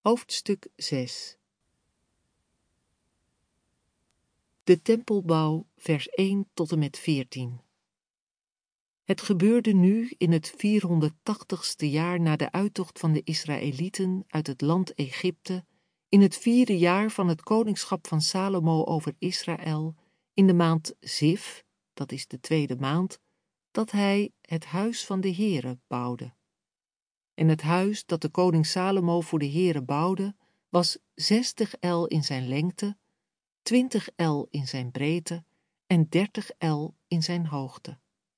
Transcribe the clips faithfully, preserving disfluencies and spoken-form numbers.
Hoofdstuk zes. De tempelbouw, vers één tot en met veertien. Het gebeurde nu in het vierhonderdtachtigste jaar na de uittocht van de Israëlieten uit het land Egypte, in het vierde jaar van het koningschap van Salomo over Israël, in de maand Ziv, dat is de tweede maand, dat hij het huis van de Heere bouwde. En het huis dat de koning Salomo voor de Heere bouwde, was zestig el in zijn lengte, twintig el in zijn breedte en dertig el in zijn hoogte.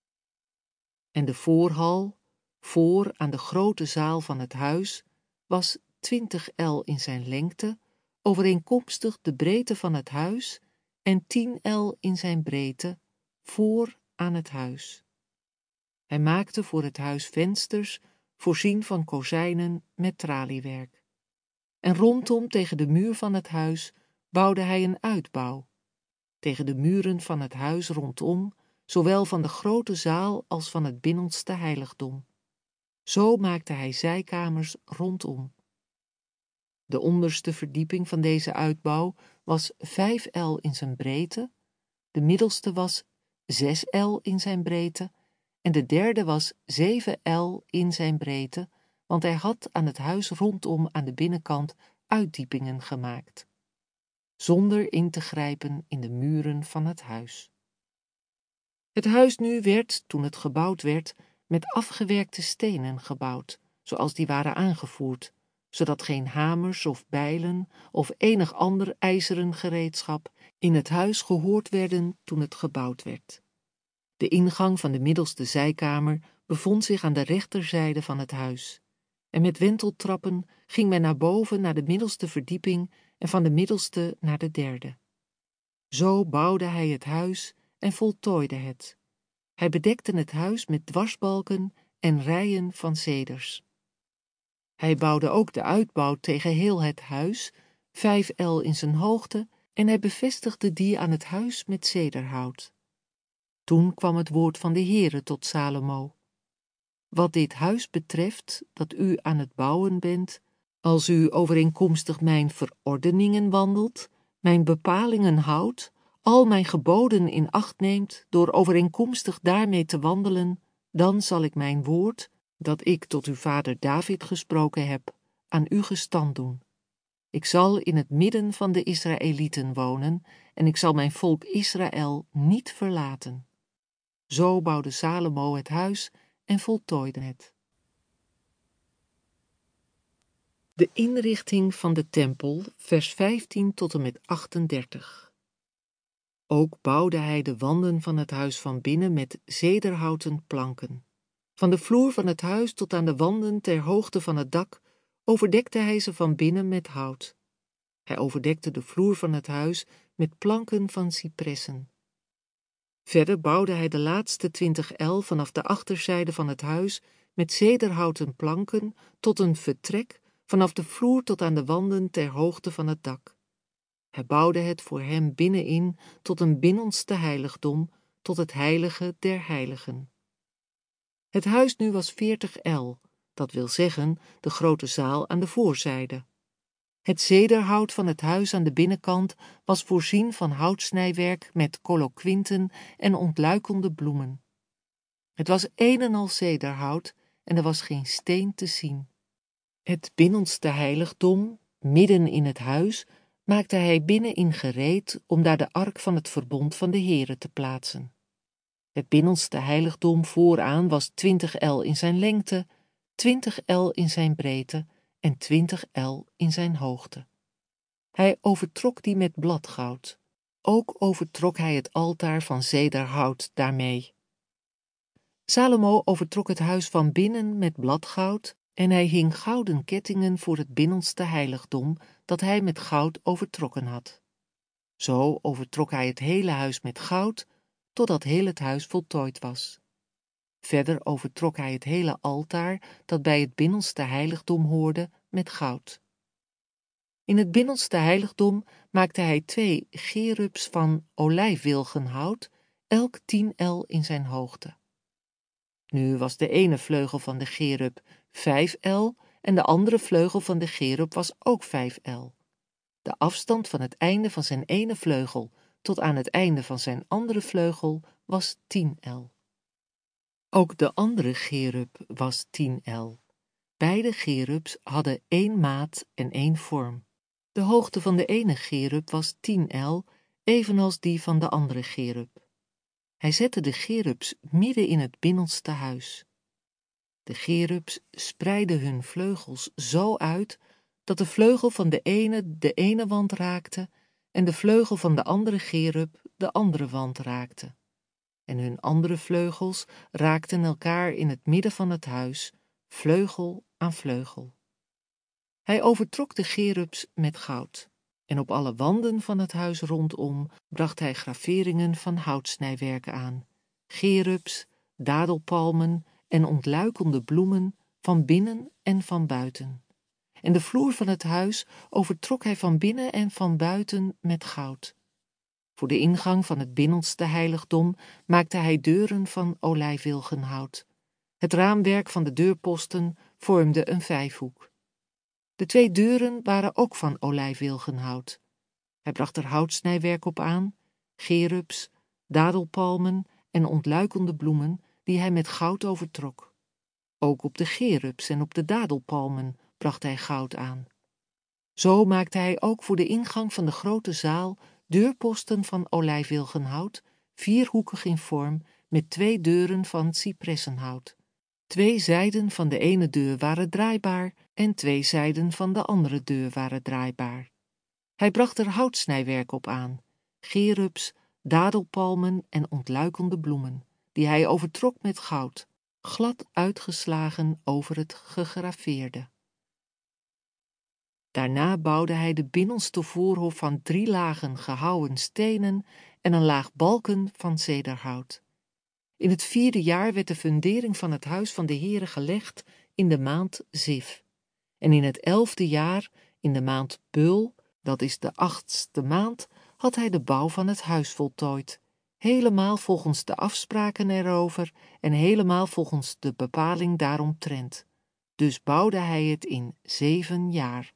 En de voorhal, voor aan de grote zaal van het huis, was twintig el in zijn lengte, overeenkomstig de breedte van het huis, en tien el in zijn breedte, voor aan het huis. Hij maakte voor het huis vensters, voorzien van kozijnen met traliewerk. En rondom tegen de muur van het huis bouwde hij een uitbouw, tegen de muren van het huis rondom, zowel van de grote zaal als van het binnenste heiligdom. Zo maakte hij zijkamers rondom. De onderste verdieping van deze uitbouw was vijf el in zijn breedte, de middelste was zes el in zijn breedte en de derde was zeven el in zijn breedte, want hij had aan het huis rondom aan de binnenkant uitdiepingen gemaakt, zonder in te grijpen in de muren van het huis. Het huis nu werd, toen het gebouwd werd, met afgewerkte stenen gebouwd, zoals die waren aangevoerd, zodat geen hamers of bijlen of enig ander ijzeren gereedschap in het huis gehoord werden toen het gebouwd werd. De ingang van de middelste zijkamer bevond zich aan de rechterzijde van het huis, en met wenteltrappen ging men naar boven naar de middelste verdieping en van de middelste naar de derde. Zo bouwde hij het huis en voltooide het. Hij bedekte het huis met dwarsbalken en rijen van ceders. Hij bouwde ook de uitbouw tegen heel het huis, vijf el in zijn hoogte, en hij bevestigde die aan het huis met cederhout. Toen kwam het woord van de Heere tot Salomo: Wat dit huis betreft, dat u aan het bouwen bent, als u overeenkomstig mijn verordeningen wandelt, mijn bepalingen houdt, al mijn geboden in acht neemt, door overeenkomstig daarmee te wandelen, dan zal ik mijn woord, dat ik tot uw vader David gesproken heb, aan u gestand doen. Ik zal in het midden van de Israëlieten wonen, en ik zal mijn volk Israël niet verlaten. Zo bouwde Salomo het huis en voltooide het. De inrichting van de tempel, vers vijftien tot en met achtendertig. Ook bouwde hij de wanden van het huis van binnen met zederhouten planken. Van de vloer van het huis tot aan de wanden ter hoogte van het dak overdekte hij ze van binnen met hout. Hij overdekte de vloer van het huis met planken van cipressen. Verder bouwde hij de laatste twintig el vanaf de achterzijde van het huis met zederhouten planken tot een vertrek vanaf de vloer tot aan de wanden ter hoogte van het dak. Hij bouwde het voor hem binnenin tot een binnenste heiligdom, tot het heilige der heiligen. Het huis nu was veertig el, dat wil zeggen de grote zaal aan de voorzijde. Het zederhout van het huis aan de binnenkant was voorzien van houtsnijwerk met coloquinten en ontluikende bloemen. Het was een en al zederhout en er was geen steen te zien. Het binnenste heiligdom, midden in het huis, maakte hij binnenin gereed om daar de ark van het verbond van de Heere te plaatsen. Het binnenste heiligdom vooraan was twintig el in zijn lengte, twintig el in zijn breedte en twintig el in zijn hoogte. Hij overtrok die met bladgoud. Ook overtrok hij het altaar van zederhout daarmee. Salomo overtrok het huis van binnen met bladgoud, en hij hing gouden kettingen voor het binnenste heiligdom, dat hij met goud overtrokken had. Zo overtrok hij het hele huis met goud, totdat heel het huis voltooid was. Verder overtrok hij het hele altaar, dat bij het binnenste heiligdom hoorde, met goud. In het binnenste heiligdom maakte hij twee gerubs van olijfwilgenhout, elk tien el in zijn hoogte. Nu was de ene vleugel van de gerub vijf el en de andere vleugel van de cherub was ook vijf el. De afstand van het einde van zijn ene vleugel tot aan het einde van zijn andere vleugel was tien el. Ook de andere cherub was tien el. Beide cherubs hadden één maat en één vorm. De hoogte van de ene cherub was tien el, evenals die van de andere cherub. Hij zette de cherubs midden in het binnenste huis. De cherubs spreidden hun vleugels zo uit dat de vleugel van de ene de ene wand raakte en de vleugel van de andere cherub de andere wand raakte. En hun andere vleugels raakten elkaar in het midden van het huis, vleugel aan vleugel. Hij overtrok de cherubs met goud, en op alle wanden van het huis rondom bracht hij graveringen van houtsnijwerk aan, cherubs, dadelpalmen en ontluikende bloemen van binnen en van buiten. En de vloer van het huis overtrok hij van binnen en van buiten met goud. Voor de ingang van het binnenste heiligdom maakte hij deuren van olijfwilgenhout. Het raamwerk van de deurposten vormde een vijfhoek. De twee deuren waren ook van olijfwilgenhout. Hij bracht er houtsnijwerk op aan, cherubs, dadelpalmen en ontluikende bloemen die hij met goud overtrok. Ook op de cherubs en op de dadelpalmen bracht hij goud aan. Zo maakte hij ook voor de ingang van de grote zaal deurposten van olijfwilgenhout, vierhoekig in vorm, met twee deuren van cipressenhout. Twee zijden van de ene deur waren draaibaar en twee zijden van de andere deur waren draaibaar. Hij bracht er houtsnijwerk op aan, cherubs, dadelpalmen en ontluikende bloemen, die hij overtrok met goud, glad uitgeslagen over het gegraveerde. Daarna bouwde hij de binnenste voorhof van drie lagen gehouwen stenen en een laag balken van cederhout. In het vierde jaar werd de fundering van het huis van de Heere gelegd in de maand Ziv. En in het elfde jaar, in de maand Beul, dat is de achtste maand, had hij de bouw van het huis voltooid, helemaal volgens de afspraken erover en helemaal volgens de bepaling daaromtrent. Dus bouwde hij het in zeven jaar.